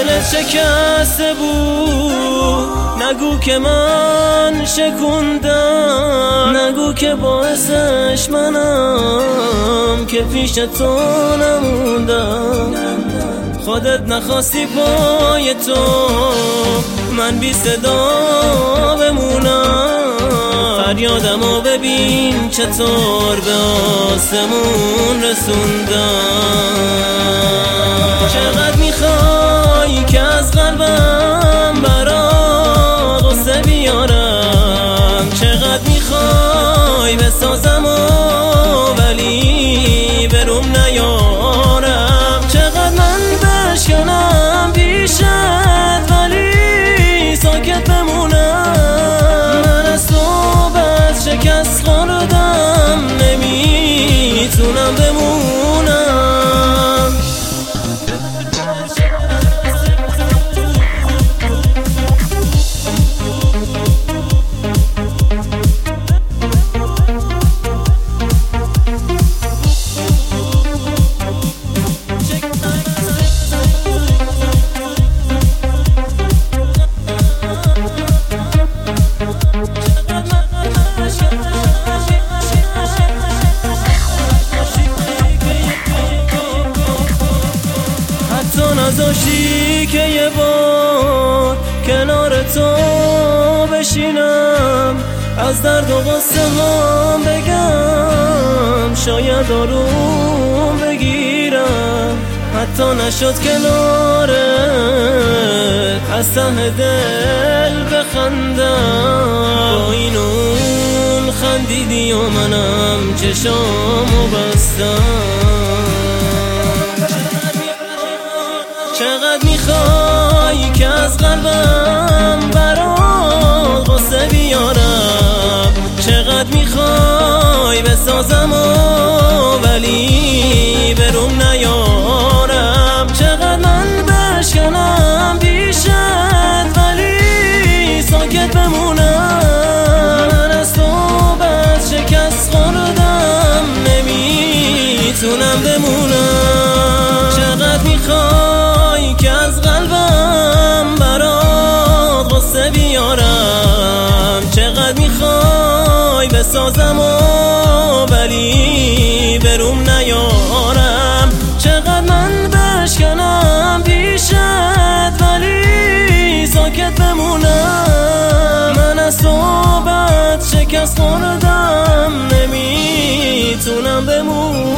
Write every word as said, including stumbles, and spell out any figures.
دلت شکسته بود، نگو که من شکوندم، نگو که باعثش منم که پیش تو نموندم. خودت نخواستی پای تو من بی صدا بمونم، فریادمو ببین چطور به آسمون رسوندم. چقدر میخوای که از قلبم برا غصه بیارم، چقدر میخوای بسازم و ولی بروم نیارم، چقدر من بشکنم پیشت ولی ساکت بمونم. من از تو بد شکست خوردم، نمیتونم بمونم. نذاشتی که یه بار کنار تو بشینم، از درد و غصه هم بگم، شاید آروم بگیرم. حتی نشد کنارت از ته دل بخندم، با این اون خندیدی و منم چشامو بستم. چقدر میخوای که از قلبم برات غصه بیارم، چقدر میخوای بسازم و ولی بروم نیارم، چقدر من بشکنم پیشت ولی ساکت بمونم. من از تو بد شکست خوردم، نمیتونم بمونم. چقدر میخوای که از قلبم برات غصه بیارم، چقدر میخوای بسازم و ولی بروم نیارم، چقدر من بشکنم پیشت ولی ساکت بمونم. من از تو بد شکست خوردم، نمیتونم بمونم.